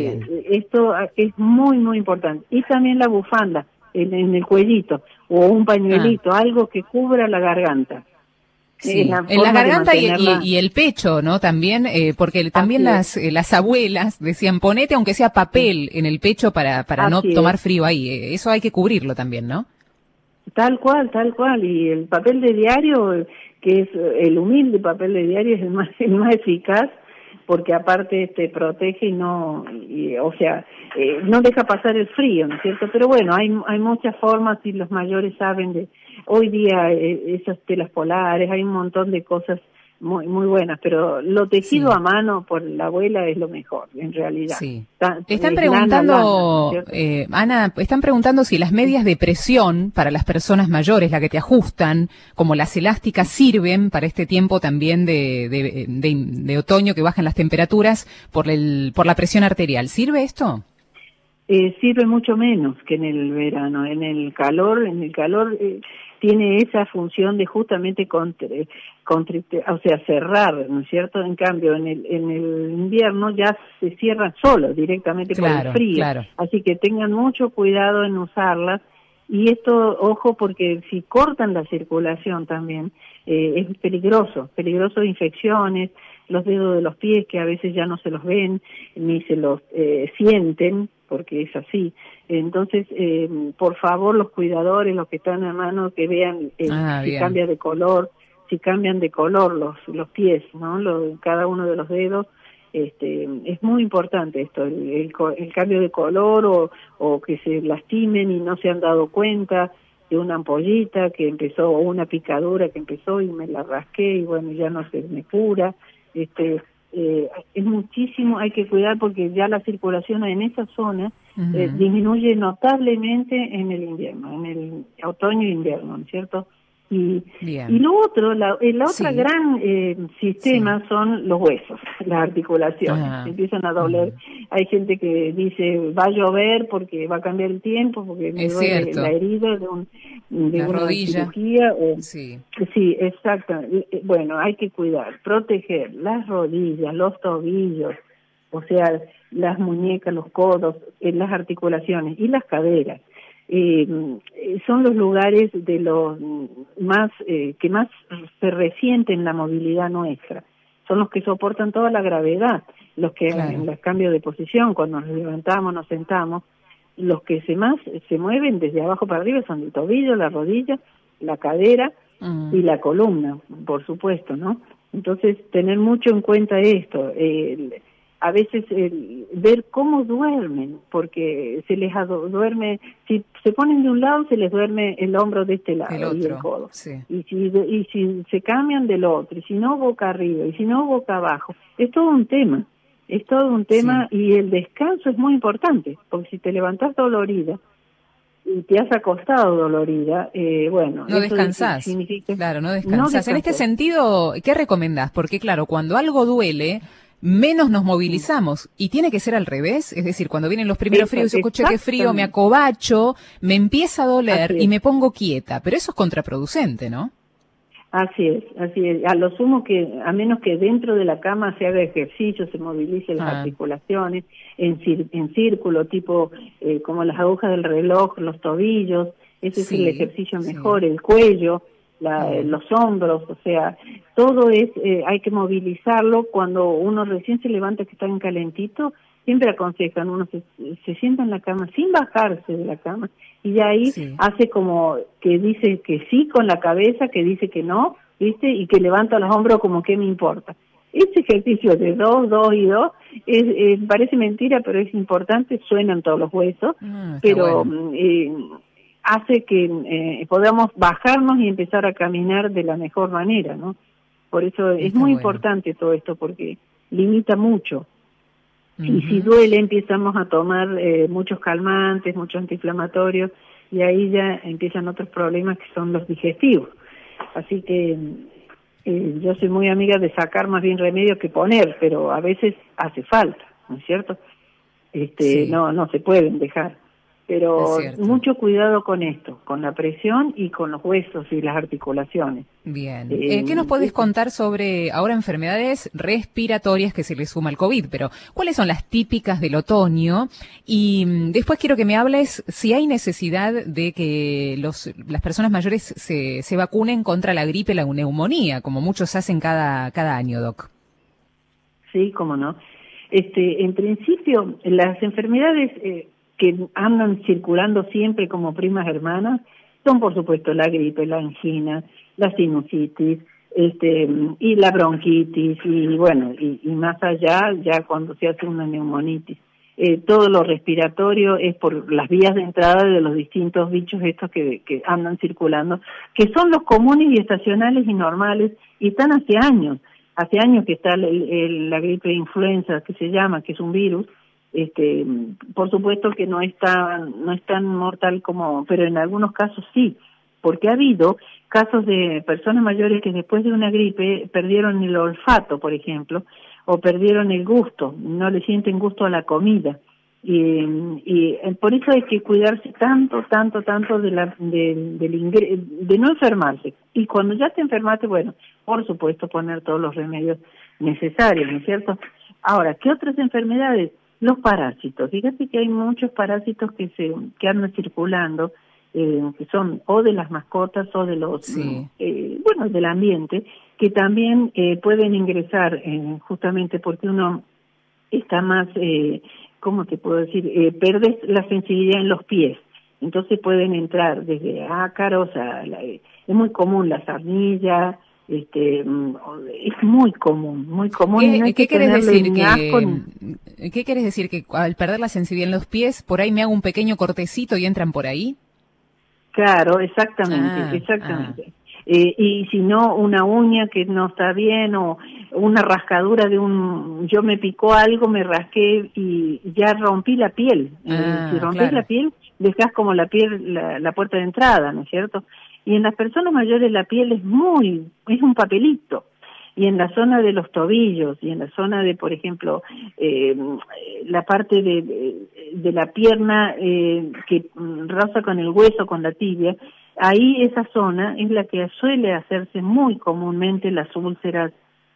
Esto es muy, muy importante. Y también la bufanda en el cuellito, o un pañuelito, algo que cubra la garganta. Sí, en la garganta y el pecho, ¿no? También, porque también las abuelas decían, ponete aunque sea papel en el pecho para no tomar frío ahí. Eso hay que cubrirlo también, ¿no? Tal cual. Y el papel de diario, que es el humilde papel de diario, es el más eficaz, porque aparte te protege y no deja pasar el frío, ¿no es cierto? Pero bueno, hay muchas formas, y los mayores saben de hoy día esas telas polares, hay un montón de cosas muy, muy buenas, pero lo tejido a mano por la abuela es lo mejor, en realidad. Sí. Están preguntando, Ana, están preguntando si las medias de presión para las personas mayores, las que te ajustan, como las elásticas, sirven para este tiempo también de otoño, que bajan las temperaturas por la presión arterial. ¿Sirve esto? Sirve mucho menos que en el verano. En el calor tiene esa función de justamente cerrar, ¿no es cierto? En cambio, en el invierno ya se cierran solo directamente por el frío. Claro. Así que tengan mucho cuidado en usarlas, Y esto, ojo, porque si cortan la circulación también, es peligroso infecciones, los dedos de los pies que a veces ya no se los ven, ni se los sienten, porque es así. Entonces, por favor, los cuidadores, los que están a mano, que vean si cambia de color, si cambian de color los pies, ¿no? Cada uno de los dedos. Es muy importante esto, el cambio de color o que se lastimen y no se han dado cuenta de una ampollita que empezó, o una picadura que empezó y me la rasqué y bueno, ya no se me cura. Es muchísimo, hay que cuidar porque ya la circulación en esa zona disminuye notablemente en el invierno, en el otoño e invierno, ¿no es cierto? Y lo otro, la otra gran sistema son los huesos, las articulaciones, empiezan a doler. Hay gente que dice, va a llover porque va a cambiar el tiempo, porque me duele la herida de una rodilla. Cirugía. Sí, exacto. Bueno, hay que cuidar, proteger las rodillas, los tobillos, o sea, las muñecas, los codos, las articulaciones y las caderas. Son los lugares de los más que más se resienten la movilidad nuestra, son los que soportan toda la gravedad, los que en los cambios de posición, cuando nos levantamos, nos sentamos, los que más se mueven desde abajo para arriba son el tobillo, la rodilla, la cadera y la columna, por supuesto, ¿no? Entonces, tener mucho en cuenta esto, a veces ver cómo duermen, porque se les duerme, si se ponen de un lado se les duerme el hombro de este lado y el codo, y si se cambian del otro, y si no boca arriba, y si no boca abajo, es todo un tema, y el descanso es muy importante, porque si te levantás dolorida y te has acostado dolorida, bueno... No descansás, claro, no descansás. En este sentido, ¿qué recomendás? Porque claro, cuando algo duele, menos nos movilizamos, y tiene que ser al revés, es decir, cuando vienen los primeros fríos y yo escuché que frío, me acobacho, me empieza a doler y me pongo quieta, pero eso es contraproducente, ¿no? Así es, a lo sumo que, a menos que dentro de la cama se haga ejercicio, se movilice las articulaciones, en círculo, tipo como las agujas del reloj, los tobillos, ese es el ejercicio mejor, el cuello, los hombros, o sea, todo hay que movilizarlo. Cuando uno recién se levanta que está en calentito, siempre aconsejan, uno se sienta en la cama sin bajarse de la cama, y de ahí hace como que dice que sí con la cabeza, que dice que no, ¿viste? Y que levanta los hombros como que me importa. Ese ejercicio de 2 y 2 parece mentira, pero es importante, suenan todos los huesos, pero hace que podamos bajarnos y empezar a caminar de la mejor manera, ¿no? Por eso es muy importante todo esto, porque limita mucho. Y si duele, empezamos a tomar muchos calmantes, muchos antiinflamatorios, y ahí ya empiezan otros problemas que son los digestivos. Así que yo soy muy amiga de sacar más bien remedios que poner, pero a veces hace falta, ¿no es cierto? No se pueden dejar. Pero mucho cuidado con esto, con la presión y con los huesos y las articulaciones. Bien. ¿Qué nos podés contar sobre ahora enfermedades respiratorias que se le suma al COVID? Pero, ¿cuáles son las típicas del otoño? Y después quiero que me hables si hay necesidad de que las personas mayores se vacunen contra la gripe, la neumonía, como muchos hacen cada año, Doc. Sí, cómo no. En principio, las enfermedades que andan circulando siempre como primas hermanas son, por supuesto, la gripe, la angina, la sinusitis, y la bronquitis, y bueno, y más allá, ya cuando se hace una neumonitis. Todo lo respiratorio es por las vías de entrada de los distintos bichos estos que andan circulando, que son los comunes y estacionales y normales, y están hace años que está la gripe influenza, que se llama, que es un virus. Por supuesto que no es tan mortal como, pero en algunos casos sí, porque ha habido casos de personas mayores que después de una gripe perdieron el olfato, por ejemplo, o perdieron el gusto, no le sienten gusto a la comida, y por eso hay que cuidarse tanto de no enfermarse, y cuando ya te enfermaste, bueno, por supuesto poner todos los remedios necesarios, ¿no es cierto? Ahora, ¿qué otras enfermedades? Los parásitos. Fíjate que hay muchos parásitos que andan circulando, que son o de las mascotas o de los, del ambiente, que también pueden ingresar justamente porque uno está más, ¿cómo te puedo decir? Perdes la sensibilidad en los pies. Entonces pueden entrar desde ácaros es muy común las ardillas, es muy común. ¿Qué quieres decir? ¿Qué quieres decir? ¿Que al perder la sensibilidad en los pies, por ahí me hago un pequeño cortecito y entran por ahí? Claro, exactamente. Y si no, una uña que no está bien o una rascadura yo me picó algo, me rasqué y ya rompí la piel. Si rompes la piel, dejas como la piel, la puerta de entrada, ¿no es cierto? Y en las personas mayores la piel es un papelito. Y en la zona de los tobillos y en la zona de, por ejemplo, la parte de la pierna que roza con el hueso, con la tibia, ahí esa zona es la que suele hacerse muy comúnmente las úlceras,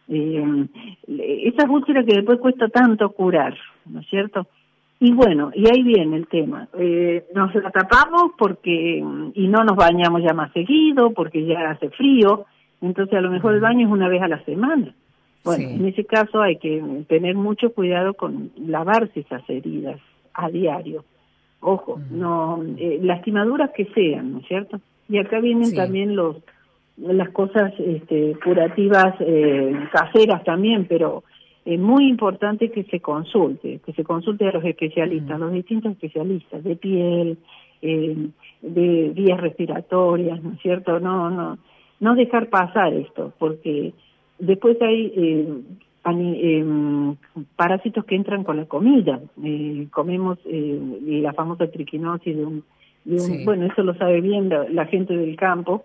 esas úlceras que después cuesta tanto curar, ¿no es cierto? Y bueno, y ahí viene el tema, nos la tapamos y no nos bañamos ya más seguido porque ya hace frío, entonces a lo mejor el baño es una vez a la semana. Bueno, en ese caso hay que tener mucho cuidado con lavarse esas heridas a diario. Ojo, no lastimaduras que sean, ¿no es cierto? Y acá vienen también las cosas curativas caseras también, pero es muy importante que se consulte a los especialistas, los distintos especialistas de piel, de vías respiratorias, ¿no es cierto? No dejar pasar esto, porque después hay parásitos que entran con la comida. Comemos la famosa triquinosis bueno, eso lo sabe bien la gente del campo,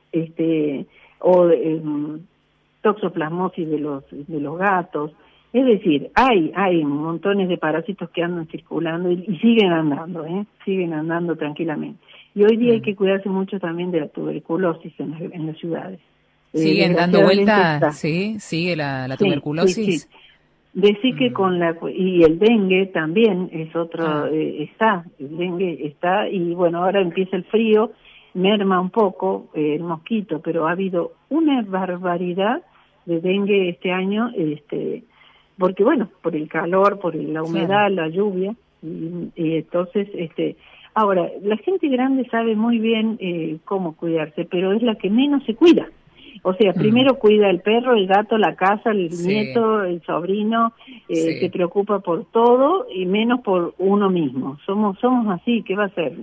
o toxoplasmosis de los gatos. Es decir, hay montones de parásitos que andan circulando y siguen andando tranquilamente. Y hoy día hay que cuidarse mucho también de la tuberculosis en las ciudades. ¿Siguen dando vuelta? Sí, sigue la tuberculosis. Sí. Decir que y el dengue también es otro, el dengue está, y bueno, ahora empieza el frío, merma un poco el mosquito, pero ha habido una barbaridad de dengue este año, porque bueno, por el calor, por la humedad, la lluvia, y entonces, ahora, la gente grande sabe muy bien cómo cuidarse, pero es la que menos se cuida. O sea, primero cuida el perro, el gato, la casa, el nieto, el sobrino, se preocupa por todo y menos por uno mismo. Somos así, ¿qué va a ser?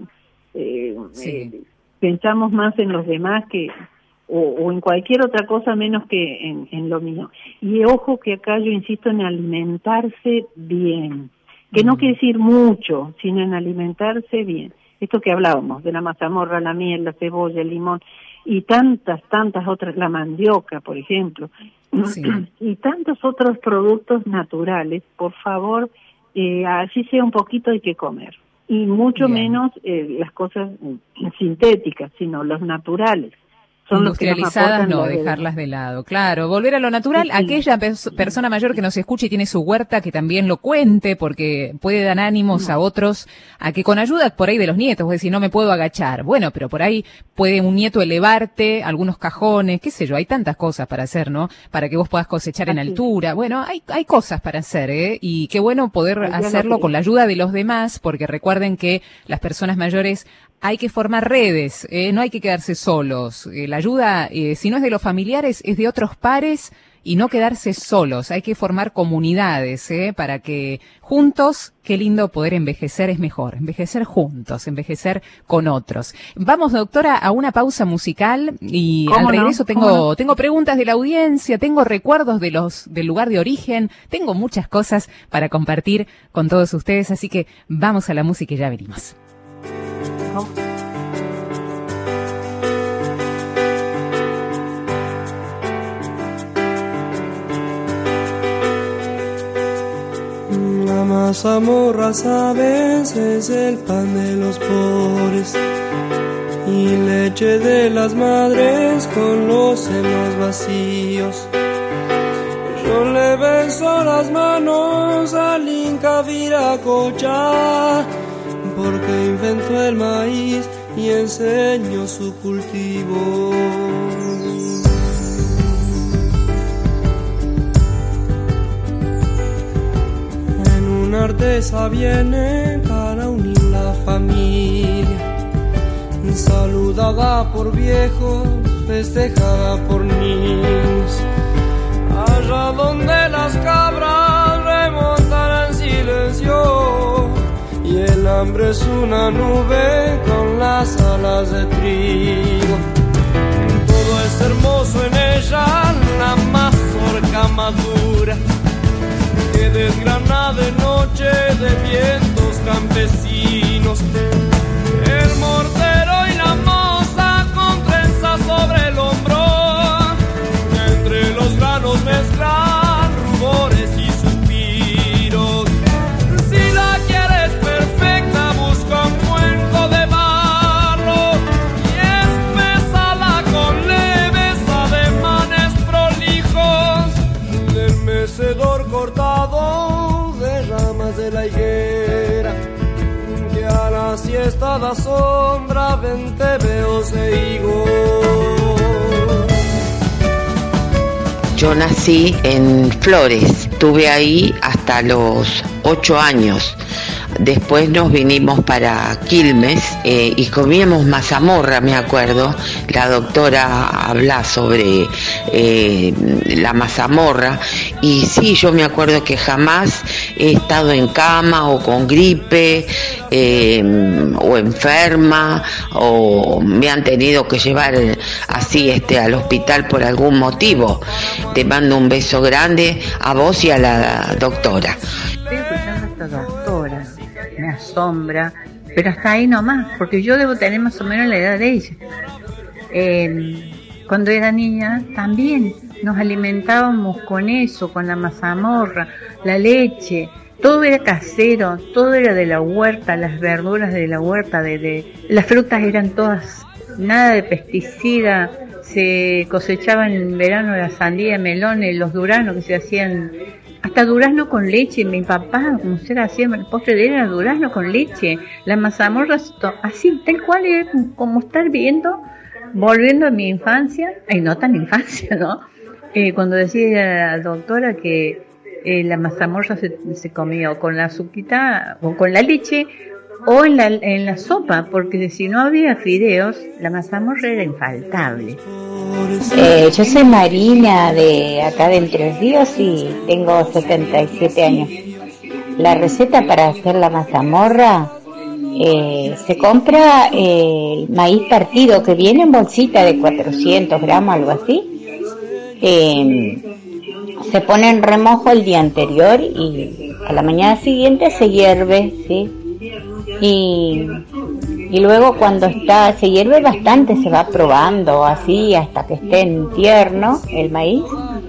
Pensamos más en los demás o en cualquier otra cosa menos que en lo mío. Y ojo que acá yo insisto en alimentarse bien, que no quiere decir mucho, sino en alimentarse bien. Esto que hablábamos, de la mazamorra, la miel, la cebolla, el limón, y tantas otras, la mandioca, por ejemplo, y tantos otros productos naturales, por favor, así sea un poquito hay que comer. Y mucho menos las cosas sintéticas, sino los naturales. Industrializadas, no, dejarlas de lado. Claro, volver a lo natural. Aquella persona mayor que nos escuche y tiene su huerta, que también lo cuente, porque puede dar ánimos a otros, a que con ayuda por ahí de los nietos, vos decís, no me puedo agachar. Bueno, pero por ahí puede un nieto elevarte algunos cajones, qué sé yo, hay tantas cosas para hacer, ¿no? Para que vos puedas cosechar en altura. Bueno, hay cosas para hacer, y qué bueno poder hacerlo con la ayuda de los demás, porque recuerden que las personas mayores hay que formar redes, no hay que quedarse solos. La ayuda, si no es de los familiares, es de otros pares y no quedarse solos. Hay que formar comunidades, para que juntos, qué lindo poder envejecer, es mejor. Envejecer juntos, envejecer con otros. Vamos, doctora, a una pausa musical y al regreso tengo preguntas de la audiencia, tengo recuerdos del lugar de origen, tengo muchas cosas para compartir con todos ustedes, así que vamos a la música y ya venimos. La mazamorra, sabes, es el pan de los pobres y leche de las madres con los senos vacíos. Yo le beso las manos al Inca Viracocha, porque inventó el maíz y enseño su cultivo. En una artesa viene para unir la familia, saludada por viejos, festejada por niños, allá donde las cabras remontan en silencio y el hambre es una nube con las alas de trigo. Todo es hermoso en ella, la mazorca madura que desgrana de noche de vientos campesinos. El mortero y la moza con trenzas sobre el hombro, entre los granos mezclan rubores y suspiros. Si la quieres perfecta, busca un cuenco de barro y espésala con leves ademanes prolijos del mecedor cortado de ramas de la higuera. A la siesta da sombra, venteveos de higo. Yo nací en Flores, estuve ahí hasta los 8 años. Después nos vinimos para Quilmes y comíamos mazamorra, me acuerdo. La doctora habla sobre la mazamorra y sí, yo me acuerdo que jamás he estado en cama o con gripe o enferma o me han tenido que llevar así al hospital por algún motivo. Te mando un beso grande a vos y a la doctora. Estoy escuchando a esta doctora, me asombra, pero hasta ahí nomás, porque yo debo tener más o menos la edad de ella. Cuando era niña también nos alimentábamos con eso, con la mazamorra, la leche, todo era casero, todo era de la huerta, las verduras de la huerta, las frutas eran todas, nada de pesticida, se cosechaban en verano la sandía, melones, los duranos que se hacían, hasta durazno con leche. Mi papá, como se hacía el postre de él, era durazno con leche, la mazamorra, así, tal cual, era como estar viendo, volviendo a mi infancia, no tan infancia, ¿no? Cuando decía la doctora que la mazamorra se comía o con la azuquita o con la leche o en la sopa, porque si no había fideos, la mazamorra era infaltable. Yo soy Marina, de acá de Entre Ríos, y tengo 77 años. La receta para hacer la mazamorra, se compra el maíz partido, que viene en bolsita de 400 gramos, algo así. Se pone en remojo el día anterior y a la mañana siguiente se hierve, ¿sí? Y luego cuando se hierve bastante, se va probando así hasta que esté en tierno el maíz.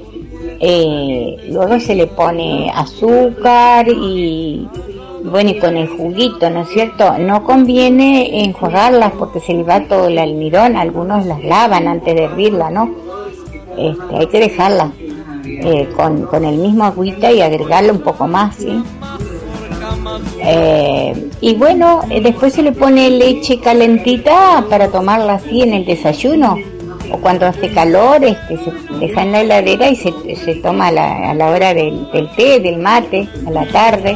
Luego se le pone azúcar y bueno, y con el juguito, ¿no es cierto? No conviene enjuagarlas porque se le va todo el almidón. Algunos las lavan antes de hervirla, ¿no? Hay que dejarla con el mismo agüita y agregarle un poco más, ¿sí? Y bueno, después se le pone leche calentita para tomarla así en el desayuno, o cuando hace calor, se deja en la heladera y se toma a la hora del té, del mate, a la tarde.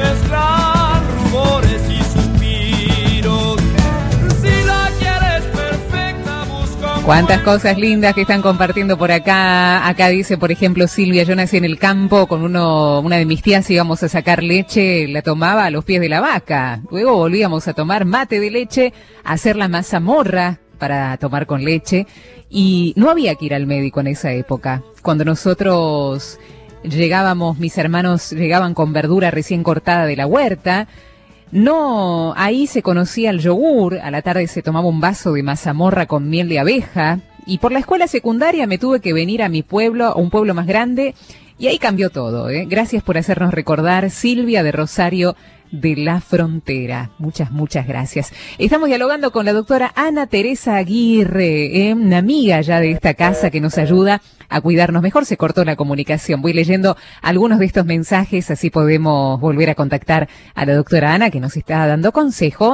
Cuántas cosas lindas que están compartiendo por acá. Acá dice, por ejemplo, Silvia, yo nací en el campo con una de mis tías, íbamos a sacar leche, la tomaba a los pies de la vaca. Luego volvíamos a tomar mate de leche, a hacer la mazamorra para tomar con leche. Y no había que ir al médico en esa época. Cuando nosotros llegábamos, mis hermanos llegaban con verdura recién cortada de la huerta. No, ahí se conocía el yogur, a la tarde se tomaba un vaso de mazamorra con miel de abeja, y por la escuela secundaria me tuve que venir a mi pueblo, a un pueblo más grande, y ahí cambió todo, ¿eh? Gracias por hacernos recordar, Silvia de Rosario de la Frontera. Muchas, muchas gracias. Estamos dialogando con la doctora Ana Teresa Aguirre, una amiga ya de esta casa que nos ayuda a cuidarnos mejor. Se cortó la comunicación. Voy leyendo algunos de estos mensajes, así podemos volver a contactar a la doctora Ana, que nos está dando consejos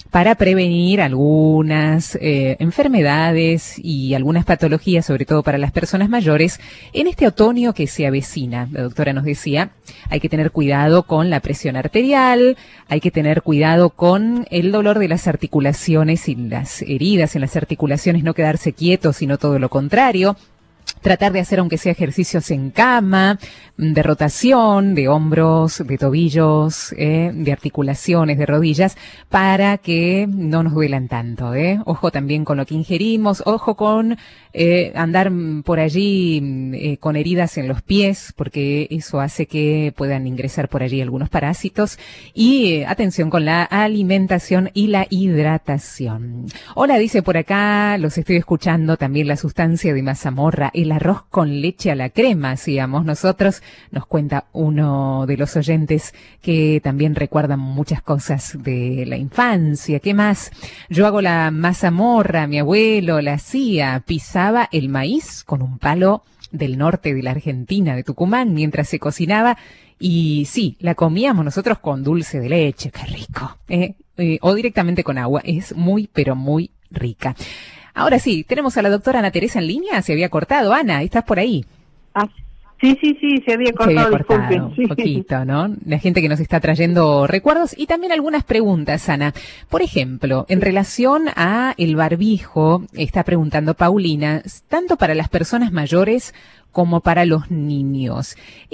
para prevenir algunas enfermedades y algunas patologías, sobre todo para las personas mayores, en este otoño que se avecina. La doctora nos decía, hay que tener cuidado con la presión arterial, hay que tener cuidado con el dolor de las articulaciones y las heridas en las articulaciones, no quedarse quietos, sino todo lo contrario. Tratar de hacer aunque sea ejercicios en cama, de rotación, de hombros, de tobillos, de articulaciones, de rodillas, para que no nos duelan tanto. Ojo también con lo que ingerimos, ojo con andar por allí con heridas en los pies, porque eso hace que puedan ingresar por allí algunos parásitos. Y atención con la alimentación y la hidratación. Hola, dice por acá, los estoy escuchando, también la sustancia de mazamorra, el arroz con leche a la crema, hacíamos nosotros, nos cuenta uno de los oyentes que también recuerdan muchas cosas de la infancia. ¿Qué más? Yo hago la mazamorra, mi abuelo la hacía, pisaba el maíz con un palo del norte de la Argentina, de Tucumán, mientras se cocinaba, y sí, la comíamos nosotros con dulce de leche, qué rico, o directamente con agua, es muy, pero muy rica. Ahora sí, tenemos a la doctora Ana Teresa en línea, se había cortado. Ana, ¿estás por ahí? Sí, se había cortado, disculpen. Un poquito, ¿no? La gente que nos está trayendo recuerdos y también algunas preguntas, Ana. Por ejemplo, en relación a el barbijo, está preguntando Paulina, tanto para las personas mayores como para los niños.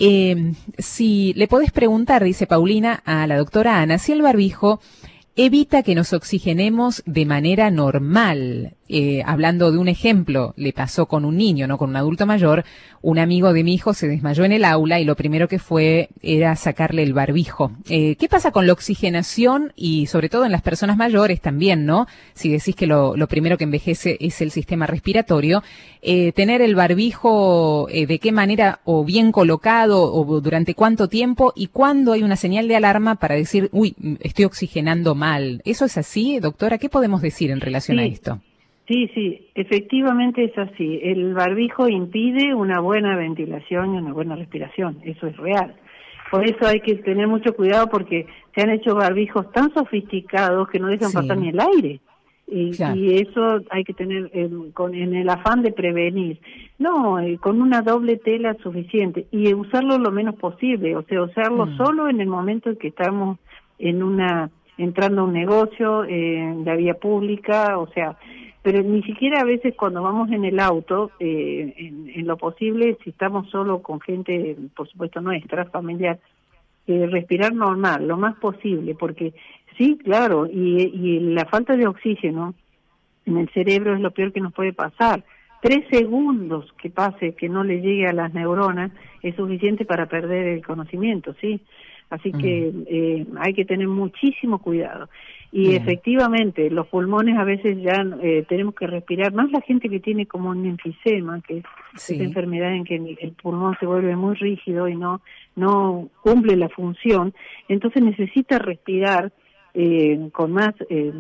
Si le podés preguntar, dice Paulina, a la doctora Ana, si el barbijo evita que nos oxigenemos de manera normal. Hablando de un ejemplo, le pasó con un niño, no con un adulto mayor. Un amigo de mi hijo se desmayó en el aula y lo primero que fue era sacarle el barbijo. ¿Qué pasa con la oxigenación y sobre todo en las personas mayores también, no? Si decís que lo primero que envejece es el sistema respiratorio, tener el barbijo, de qué manera o bien colocado o durante cuánto tiempo y cuándo hay una señal de alarma para decir, uy, estoy oxigenando mal. ¿Eso es así, doctora? ¿Qué podemos decir en relación a esto? Sí, efectivamente es así. El barbijo impide una buena ventilación y una buena respiración, eso es real. Por eso hay que tener mucho cuidado porque se han hecho barbijos tan sofisticados que no dejan pasar ni el aire. Y eso hay que tener en el afán de prevenir. No, con una doble tela es suficiente y usarlo lo menos posible, o sea, usarlo solo en el momento en que estamos entrando a un negocio, en la vía pública, o sea, pero ni siquiera a veces cuando vamos en el auto, en lo posible, si estamos solo con gente, por supuesto nuestra, familiar, respirar normal, lo más posible, porque sí, claro, y la falta de oxígeno en el cerebro es lo peor que nos puede pasar. 3 segundos que pase, que no le llegue a las neuronas, es suficiente para perder el conocimiento, ¿sí? Así que hay que tener muchísimo cuidado. Y efectivamente, los pulmones a veces ya tenemos que respirar, más la gente que tiene como un enfisema, que es esa enfermedad en que el pulmón se vuelve muy rígido y no cumple la función, entonces necesita respirar con más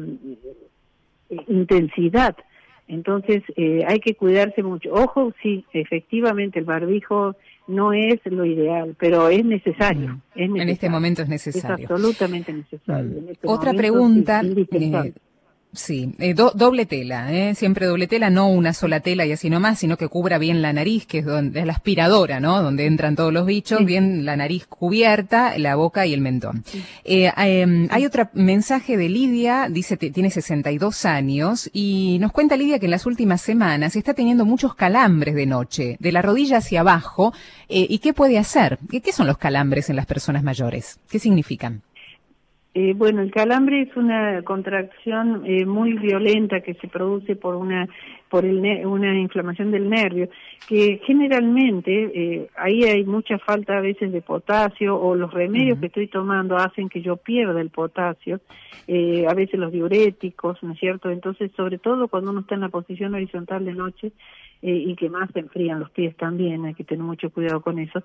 intensidad. Entonces hay que cuidarse mucho. Ojo, sí, efectivamente el barbijo no es lo ideal, pero es necesario. En este momento es necesario. Es absolutamente necesario. Otra pregunta. Sí, doble tela, siempre doble tela, no una sola tela y así nomás, sino que cubra bien la nariz, que es donde es la aspiradora, ¿no? Donde entran todos los bichos, bien la nariz cubierta, la boca y el mentón. Hay otro mensaje de Lidia, dice que tiene 62 años y nos cuenta Lidia que en las últimas semanas está teniendo muchos calambres de noche, de la rodilla hacia abajo, ¿y qué puede hacer? ¿Qué son los calambres en las personas mayores? ¿Qué significan? Bueno, el calambre es una contracción muy violenta que se produce por una inflamación del nervio, que generalmente ahí hay mucha falta a veces de potasio o los remedios que estoy tomando hacen que yo pierda el potasio, a veces los diuréticos, ¿no es cierto? Entonces, sobre todo cuando uno está en la posición horizontal de noche, y que más se enfrían los pies también, hay que tener mucho cuidado con eso,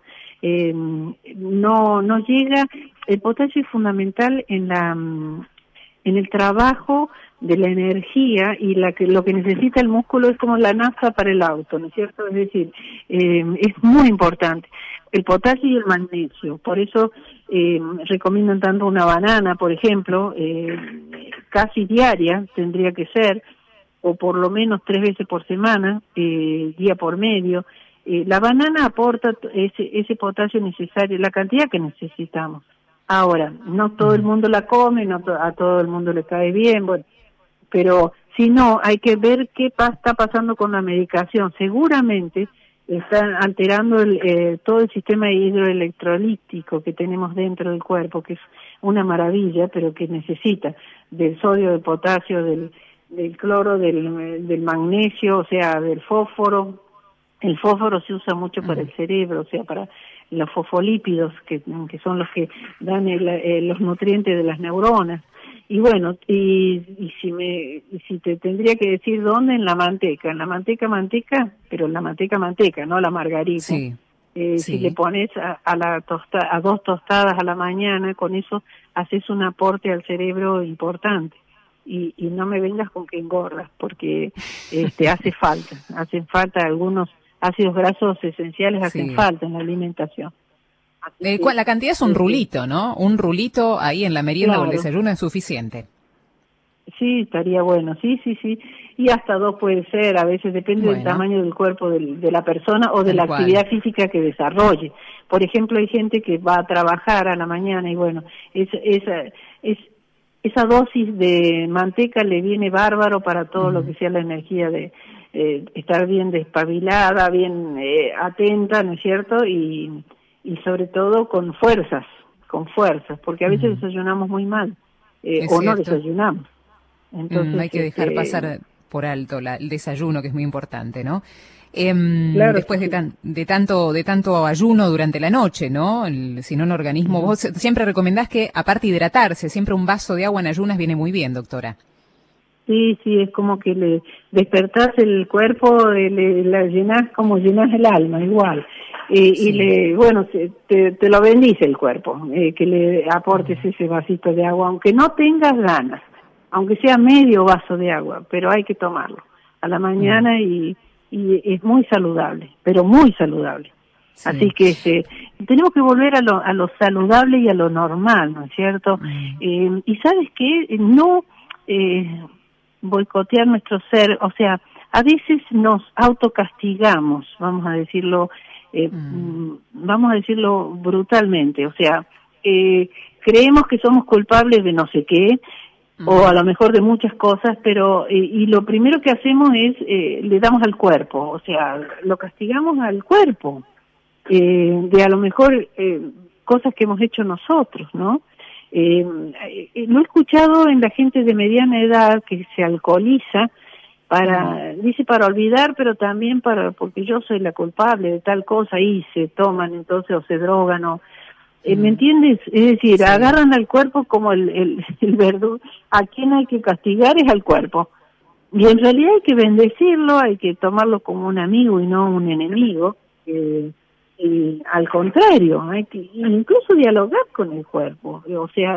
no llega. El potasio es fundamental en el trabajo de la energía y lo que necesita el músculo es como la nafta para el auto, ¿no es cierto? Es decir, es muy importante el potasio y el magnesio, por eso recomiendan tanto una banana, por ejemplo, casi diaria, tendría que ser, o por lo menos 3 veces por semana, día por medio. La banana aporta ese potasio necesario, la cantidad que necesitamos. Ahora, no todo el mundo la come, no a todo el mundo le cae bien, bueno, pero si no, hay que ver qué está pasando con la medicación. Seguramente están alterando todo el sistema hidroelectrolítico que tenemos dentro del cuerpo, que es una maravilla, pero que necesita del sodio, del potasio, del cloro, del magnesio, o sea, del fósforo. El fósforo se usa mucho para el cerebro, o sea, para los fosfolípidos, que son los que dan los nutrientes de las neuronas. Y bueno, y si te tendría que decir dónde, en la manteca, pero en la manteca, no la margarina. Sí. Si le pones a 2 tostadas a la mañana, con eso haces un aporte al cerebro importante. Y no me vengas con que engordas, porque hacen falta algunos ácidos grasos esenciales, hacen falta en la alimentación. La cantidad es un rulito, ¿no? Un rulito ahí en la merienda, claro, o el desayuno es suficiente. Sí, estaría bueno, sí. Y hasta 2 puede ser, a veces depende del tamaño del cuerpo de la persona o de la actividad física que desarrolle. Por ejemplo, hay gente que va a trabajar a la mañana y bueno, esa dosis de manteca le viene bárbaro para todo lo que sea la energía de estar bien despabilada, bien atenta, ¿no es cierto? Y sobre todo con fuerzas, porque a veces desayunamos muy mal, o no desayunamos. Entonces, hay que dejar pasar por alto el desayuno, que es muy importante, ¿no? Claro, después de tanto ayuno durante la noche, ¿no? Si no, el organismo, vos siempre recomendás que, aparte de hidratarse, siempre un vaso de agua en ayunas viene muy bien, doctora. Sí, es como que le despertás el cuerpo, la llenás como llenás el alma, igual. Y te lo bendice el cuerpo, que le aportes ese vasito de agua, aunque no tengas ganas, aunque sea medio vaso de agua, pero hay que tomarlo a la mañana y es muy saludable, pero muy saludable. Sí. Así que tenemos que volver a lo saludable y a lo normal, ¿no es cierto? Y ¿sabes qué? No boicotear nuestro ser, o sea, a veces nos autocastigamos, vamos a decirlo brutalmente, o sea, creemos que somos culpables de no sé qué, o a lo mejor de muchas cosas, pero y lo primero que hacemos es le damos al cuerpo, o sea, lo castigamos al cuerpo, de a lo mejor cosas que hemos hecho nosotros, ¿no? Lo he escuchado en la gente de mediana edad que se alcoholiza dice para olvidar, pero también porque yo soy la culpable de tal cosa, y se toman entonces o se drogan o ¿me entiendes? Es decir, agarran al cuerpo como el verdugo. A quien hay que castigar es al cuerpo, y en realidad hay que bendecirlo, hay que tomarlo como un amigo y no un enemigo. Y al contrario, hay que incluso dialogar con el cuerpo, o sea,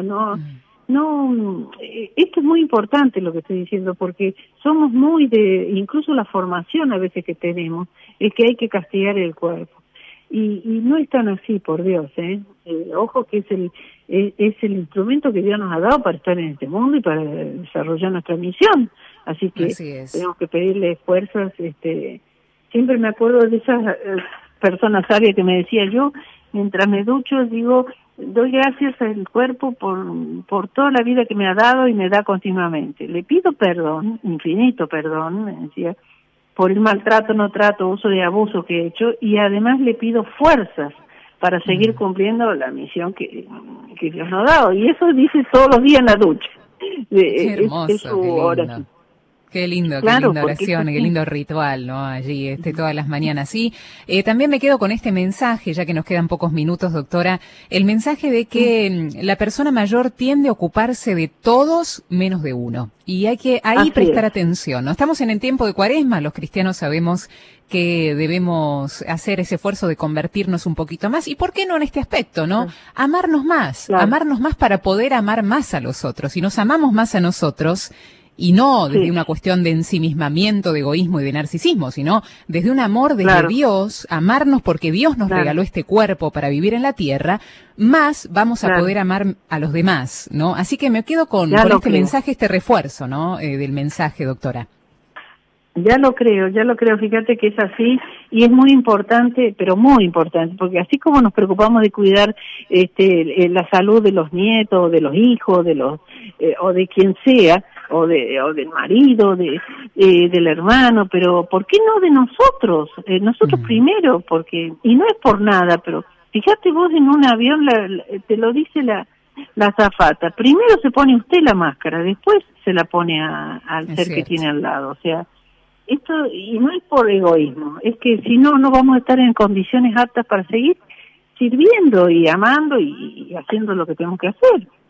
esto es muy importante lo que estoy diciendo, porque somos incluso la formación a veces que tenemos, es que hay que castigar el cuerpo, y no es tan así, por Dios, ojo que es el instrumento que Dios nos ha dado para estar en este mundo y para desarrollar nuestra misión, así que tenemos que pedirle fuerzas. Siempre me acuerdo de esas persona sabia que me decía, yo mientras me ducho digo, doy gracias al cuerpo por toda la vida que me ha dado y me da continuamente. Le pido perdón, infinito perdón, me decía, por el maltrato, no trato, uso de abuso que he hecho, y además le pido fuerzas para seguir cumpliendo la misión que Dios nos ha dado. Y eso dice todos los días en la ducha. Qué hermoso, es su oración. Qué lindo, claro, qué linda oración, qué lindo ritual, ¿no? Allí, todas las mañanas. Sí, también me quedo con este mensaje, ya que nos quedan pocos minutos, doctora, el mensaje de que la persona mayor tiende a ocuparse de todos menos de uno. Y hay que ahí prestar atención, ¿no? Estamos en el tiempo de Cuaresma, los cristianos sabemos que debemos hacer ese esfuerzo de convertirnos un poquito más. ¿Y por qué no en este aspecto, no? Amarnos más para poder amar más a los otros. Si nos amamos más a nosotros, y no desde una cuestión de ensimismamiento, de egoísmo y de narcisismo, sino desde un amor desde Dios, amarnos porque Dios nos regaló este cuerpo para vivir en la tierra, más vamos a poder amar a los demás, ¿no? Así que me quedo con este mensaje, este refuerzo, ¿no? Del mensaje, doctora. Ya lo creo, fíjate que es así y es muy importante, pero muy importante, porque así como nos preocupamos de cuidar la salud de los nietos, de los hijos, de los o de quien sea, o del marido, del hermano, pero ¿por qué no de nosotros? Nosotros primero, porque, y no es por nada, pero fíjate vos en un avión, te lo dice la azafata, primero se pone usted la máscara, después se la pone al ser que tiene al lado, o sea, esto, y no es por egoísmo, es que si no, no vamos a estar en condiciones aptas para seguir sirviendo y amando y haciendo lo que tenemos que hacer.